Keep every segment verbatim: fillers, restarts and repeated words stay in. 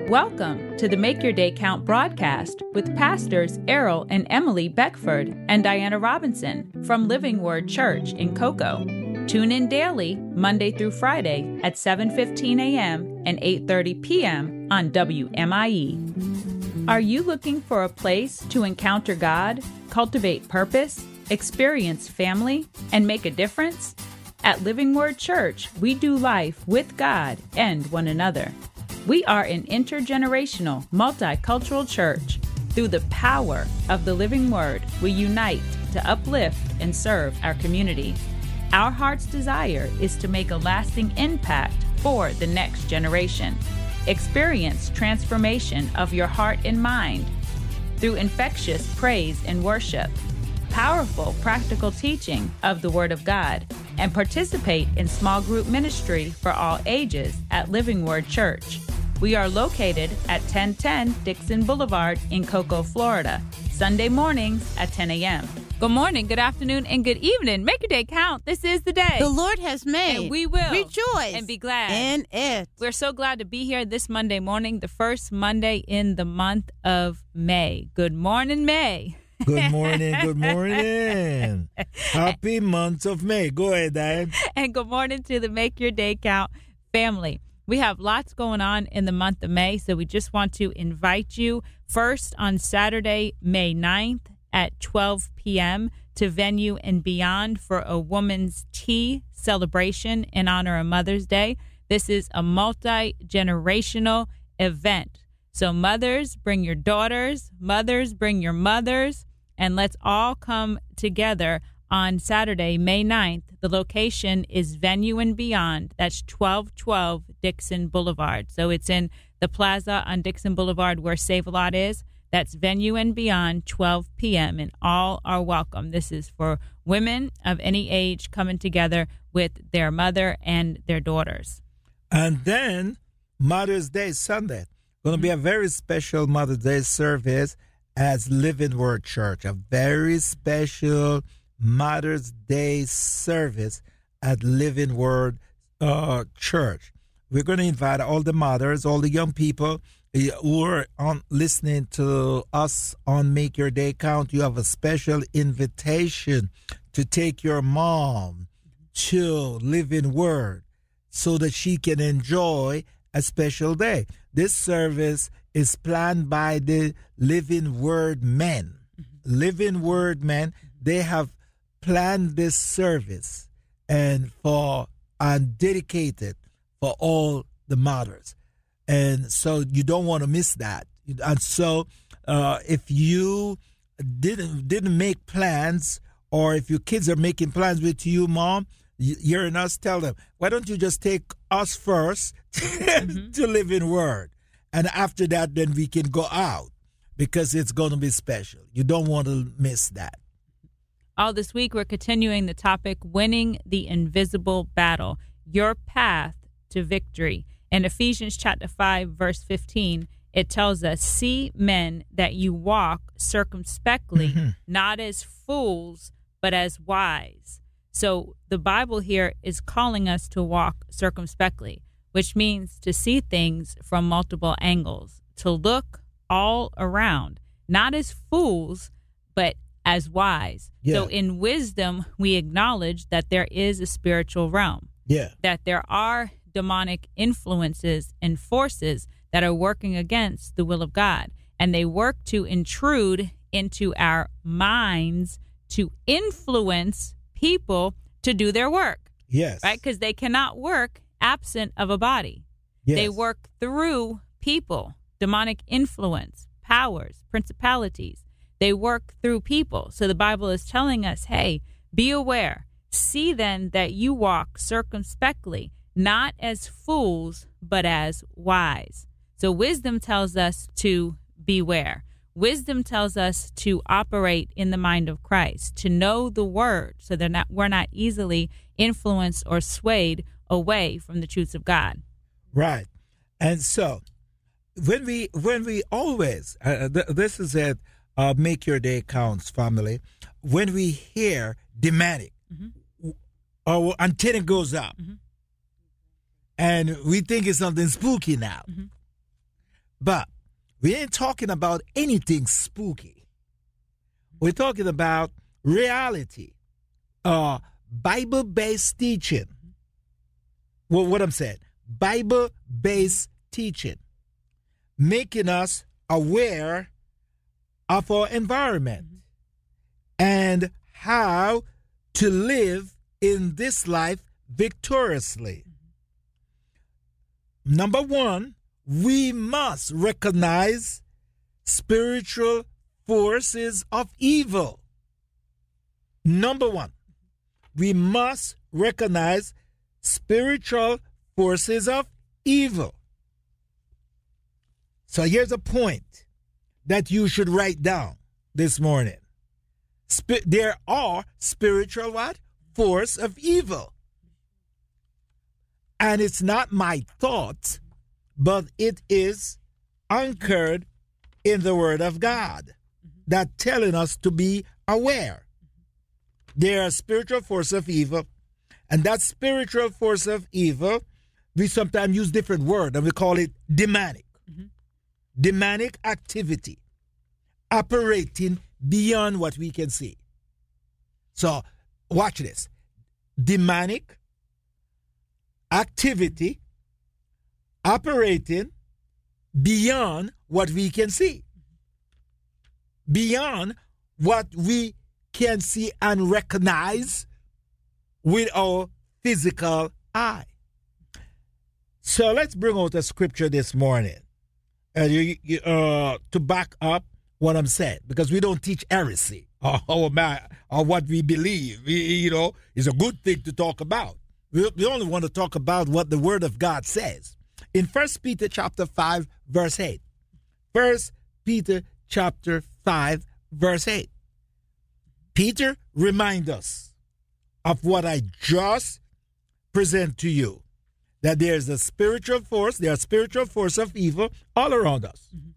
Welcome to the Make Your Day Count broadcast with pastors Errol and Emily Beckford and Diana Robinson from Living Word Church in Cocoa. Tune in daily, Monday through Friday at seven fifteen a.m. and eight thirty p.m. on W M I E. Are you looking for a place to encounter God, cultivate purpose, experience family, and make a difference? At Living Word Church, we do life with God and one another. We are an intergenerational, multicultural church. Through the power of the Living Word, we unite to uplift and serve our community. Our heart's desire is to make a lasting impact for the next generation. Experience transformation of your heart and mind through infectious praise and worship, powerful practical teaching of the Word of God, and participate in small group ministry for all ages at Living Word Church. We are located at ten ten Dixon Boulevard in Cocoa, Florida, Sunday mornings at ten a.m. Good morning, good afternoon, and good evening. Make your day count. This is the day the Lord has made. And we will rejoice and be glad in it. We're so glad to be here this Monday morning, the first Monday in the month of May. Good morning, May. Good morning, good morning. Happy month of May. Go ahead, Diane. And good morning to the Make Your Day Count family. We have lots going on in the month of May, so we just want to invite you first on Saturday, May ninth at twelve p.m. to Venue and Beyond for a Woman's Tea celebration in honor of Mother's Day. This is a multi-generational event. So mothers, bring your daughters, mothers, bring your mothers, and let's all come together on Saturday, May ninth. The location is Venue and Beyond. That's twelve twelve Dixon Boulevard. So it's in the plaza on Dixon Boulevard where Save-A-Lot is. That's Venue and Beyond, twelve p.m., and all are welcome. This is for women of any age coming together with their mother and their daughters. And then Mother's Day Sunday. Going to be a very special Mother's Day service as Living Word Church. A very special Mother's Day service at Living Word uh, Church. We're going to invite all the mothers, all the young people who are on, listening to us on Make Your Day Count. You have a special invitation to take your mom to Living Word so that she can enjoy a special day. This service is planned by the Living Word Men. Mm-hmm. Living Word Men, they have planned this service and for and dedicated for all the mothers. And so you don't want to miss that. And so uh, if you didn't didn't make plans, or if your kids are making plans with you, Mom, hearing us, tell them, why don't you just take us first mm-hmm. to Living Word? And after that, then we can go out because it's going to be special. You don't want to miss that. All this week, we're continuing the topic, Winning the Invisible Battle, Your Path to Victory. In Ephesians chapter five, verse fifteen, it tells us, see men that you walk circumspectly, mm-hmm. not as fools, but as wise. So the Bible here is calling us to walk circumspectly, which means to see things from multiple angles, to look all around, not as fools, but as wise. Yeah. So in wisdom, we acknowledge that there is a spiritual realm, yeah. that there are demonic influences and forces that are working against the will of God, and they work to intrude into our minds to influence people to do their work. Yes. Right? Because they cannot work absent of a body. Yes. They work through people, demonic influence, powers, principalities. They work through people. So the Bible is telling us, hey, be aware. See then that you walk circumspectly, not as fools, but as wise. So wisdom tells us to beware. Wisdom tells us to operate in the mind of Christ, to know the word so that not, we're not easily influenced or swayed away from the truths of God. Right. And so when we when we always, uh, th- this is it, uh, Make Your Day Counts, family, when we hear demonic, mm-hmm. our antenna goes up, mm-hmm. and we think it's something spooky now. Mm-hmm. But we ain't talking about anything spooky. We're talking about reality, uh, Bible-based teaching. Well, what I'm saying, Bible-based teaching, making us aware of our environment mm-hmm. and how to live in this life victoriously. Mm-hmm. Number one, we must recognize spiritual forces of evil. Number one, we must recognize spiritual forces of evil. So here's a point that you should write down this morning. Sp- there are spiritual what? Force of evil. And it's not my thought, but it is anchored in the Word of God that telling us to be aware. There are spiritual force of evil, and that spiritual force of evil, we sometimes use different word, and we call it demonic. Mm-hmm. Demonic activity operating beyond what we can see. So, watch this. Demonic activity operating beyond what we can see. Beyond what we can see and recognize with our physical eye. So let's bring out a scripture this morning uh, you, you, uh, to back up what I'm saying, because we don't teach heresy or, or, or what we believe. We, you know, it's a good thing to talk about. We, we only want to talk about what the Word of God says. In First Peter chapter five, verse eight. First Peter chapter five, verse eight. Peter reminds us of what I just present to you, that there's a spiritual force, there's a spiritual force of evil all around us. Mm-hmm.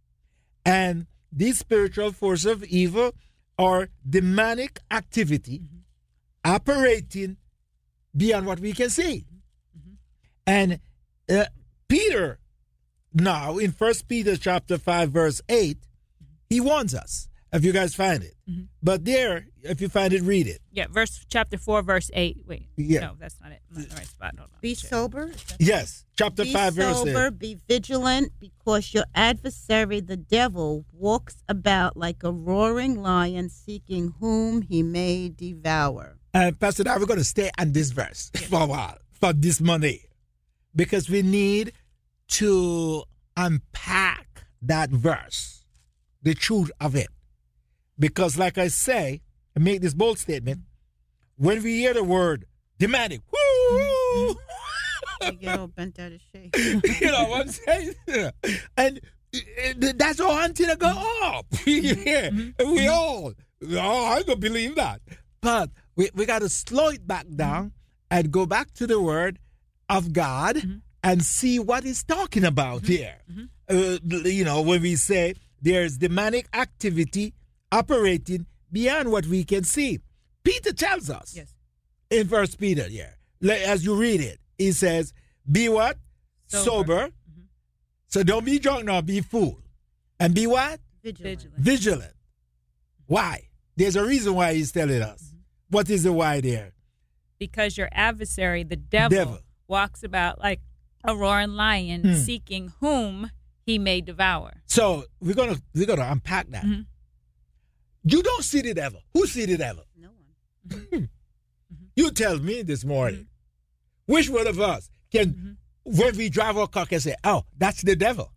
And these spiritual forces of evil are demonic activity mm-hmm. operating beyond what we can see. Mm-hmm. And uh, Peter, now in First Peter chapter five, verse eight, mm-hmm. he warns us. If you guys find it. Mm-hmm. But there, if you find it, read it. Yeah, verse chapter four, verse eight. Wait, yeah. no, that's not it. I'm not in the right spot. Hold on. Be sober. Yes, chapter be five, verse eight. Be sober, be vigilant, because your adversary, the devil, walks about like a roaring lion, seeking whom he may devour. And Pastor Dad, we're going to stay on this verse yeah. for a while, for this Monday, because we need to unpack that verse, the truth of it. Because like I say, I make this bold statement, when we hear the word demonic, woo, you get all bent out of shape. You know what I'm saying? And that's all until it go up. Yeah, we all, oh, I don't believe that. But we, we got to slow it back down and go back to the word of God mm-hmm. and see what it's talking about mm-hmm. here. Mm-hmm. Uh, you know, when we say there's demonic activity operating beyond what we can see. Peter tells us yes. in First Peter, yeah, as you read it, he says, be what? Sober. Sober. Mm-hmm. So don't be drunk nor be fool. And be what? Vigilant. Vigilant. Why? There's a reason why he's telling us. Mm-hmm. What is the why there? Because your adversary, the devil, devil. walks about like a roaring lion, mm. seeking whom he may devour. So we're gonna we're gonna unpack that. Mm-hmm. You don't see the devil. Who see the devil? No one. mm-hmm. You tell me this morning. Mm-hmm. Which one of us can, mm-hmm. when we drive our car, can say, oh, that's the devil?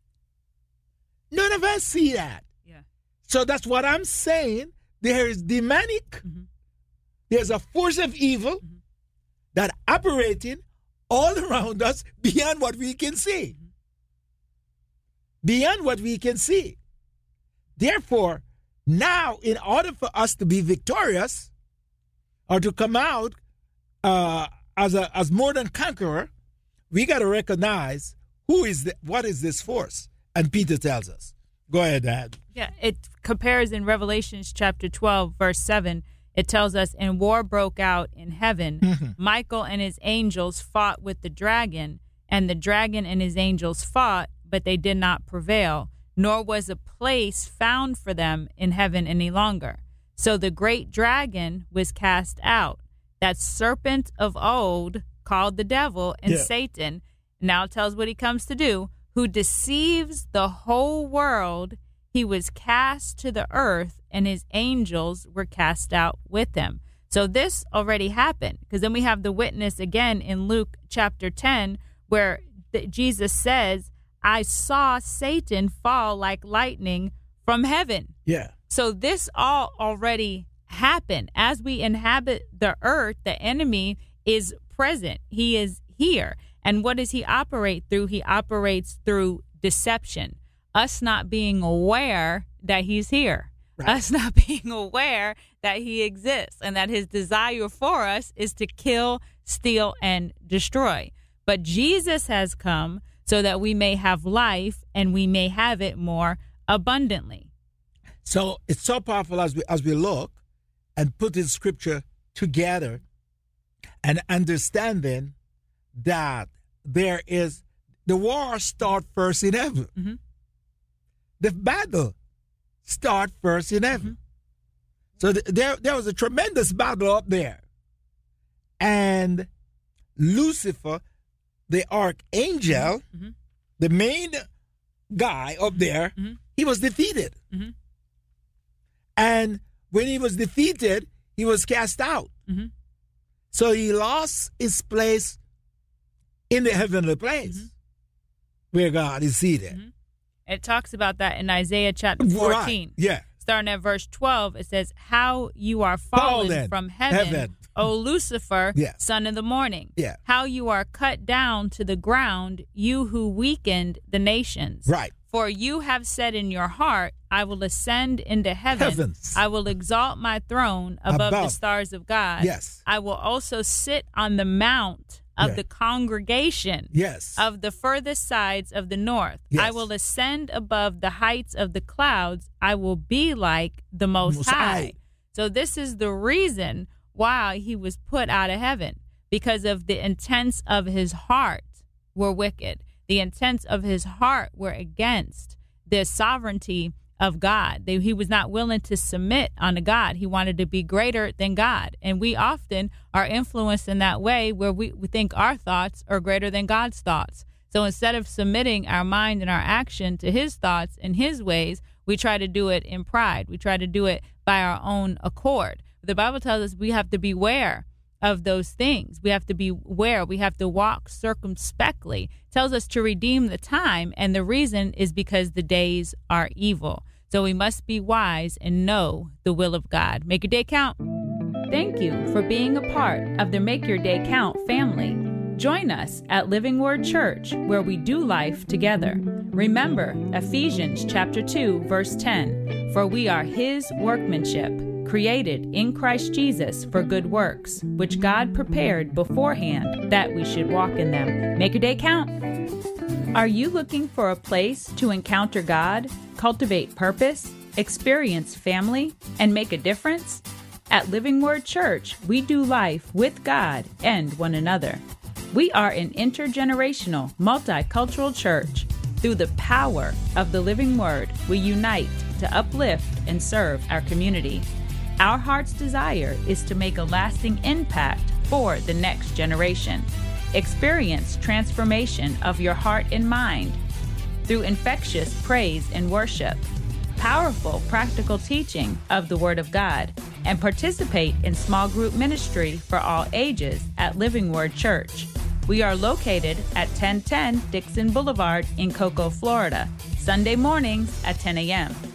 None of us see that. Yeah. So that's what I'm saying. There is demonic. Mm-hmm. There's a force of evil mm-hmm. that operating all around us beyond what we can see. Mm-hmm. Beyond what we can see. Therefore, now, in order for us to be victorious or to come out uh, as a as more than conqueror, we got to recognize who is the, what is this force. And Peter tells us. Go ahead, Dad. Yeah, it compares in Revelations chapter twelve, verse seven. It tells us, and war broke out in heaven. Mm-hmm. Michael and his angels fought with the dragon, and the dragon and his angels fought, but they did not prevail, nor was a place found for them in heaven any longer. So the great dragon was cast out, that serpent of old called the devil and Yeah. Satan, now tells what he comes to do, who deceives the whole world. He was cast to the earth, and his angels were cast out with him. So this already happened, because then we have the witness again in Luke chapter ten, where the, Jesus says, I saw Satan fall like lightning from heaven. Yeah. So this all already happened. As we inhabit the earth, the enemy is present. He is here. And what does he operate through? He operates through deception. Us not being aware that he's here. Right. Us not being aware that he exists and that his desire for us is to kill, steal, and destroy. But Jesus has come so that we may have life and we may have it more abundantly. So it's so powerful as we as we look and put this scripture together and understanding that there is the war start first in heaven. Mm-hmm. The battle start first in heaven. Mm-hmm. So th- there there was a tremendous battle up there. And Lucifer, the archangel, mm-hmm. the main guy up there, mm-hmm. he was defeated. Mm-hmm. And when he was defeated, he was cast out. Mm-hmm. So he lost his place in the heavenly place mm-hmm. where God is seated. Mm-hmm. It talks about that in Isaiah chapter fourteen. Right. Yeah. Starting at verse twelve, it says, how you are fallen, fallen. from heaven, heaven. O Lucifer, yeah. son of the morning. Yeah. How you are cut down to the ground, you who weakened the nations. Right. For you have said in your heart, I will ascend into heaven. Heavens. I will exalt my throne above, above the stars of God. Yes. I will also sit on the mount of yeah. the congregation yes. of the furthest sides of the north. Yes. I will ascend above the heights of the clouds. I will be like the Most, Most High. High. So this is the reason why he was put out of heaven, because of the intents of his heart were wicked. The intents of his heart were against the sovereignty of God. They, he was not willing to submit unto God. He wanted to be greater than God. And we often are influenced in that way, where we, we think our thoughts are greater than God's thoughts. So instead of submitting our mind and our action to his thoughts and his ways, we try to do it in pride. We try to do it by our own accord. The Bible tells us we have to beware of those things. We have to be aware. We have to walk circumspectly. It tells us to redeem the time, and the reason is because the days are evil. So we must be wise and know the will of God. Make your day count. Thank you for being a part of the Make Your Day Count family. Join us at Living Word Church, where we do life together. Remember Ephesians chapter two, verse ten, for we are his workmanship, created in Christ Jesus for good works, which God prepared beforehand that we should walk in them. Make your day count. Are you looking for a place to encounter God, cultivate purpose, experience family, and make a difference? At Living Word Church, we do life with God and one another. We are an intergenerational, multicultural church. Through the power of the Living Word, we unite to uplift and serve our community. Our heart's desire is to make a lasting impact for the next generation. Experience transformation of your heart and mind through infectious praise and worship, powerful practical teaching of the Word of God, and participate in small group ministry for all ages at Living Word Church. We are located at ten ten Dixon Boulevard in Cocoa, Florida, Sunday mornings at ten a.m.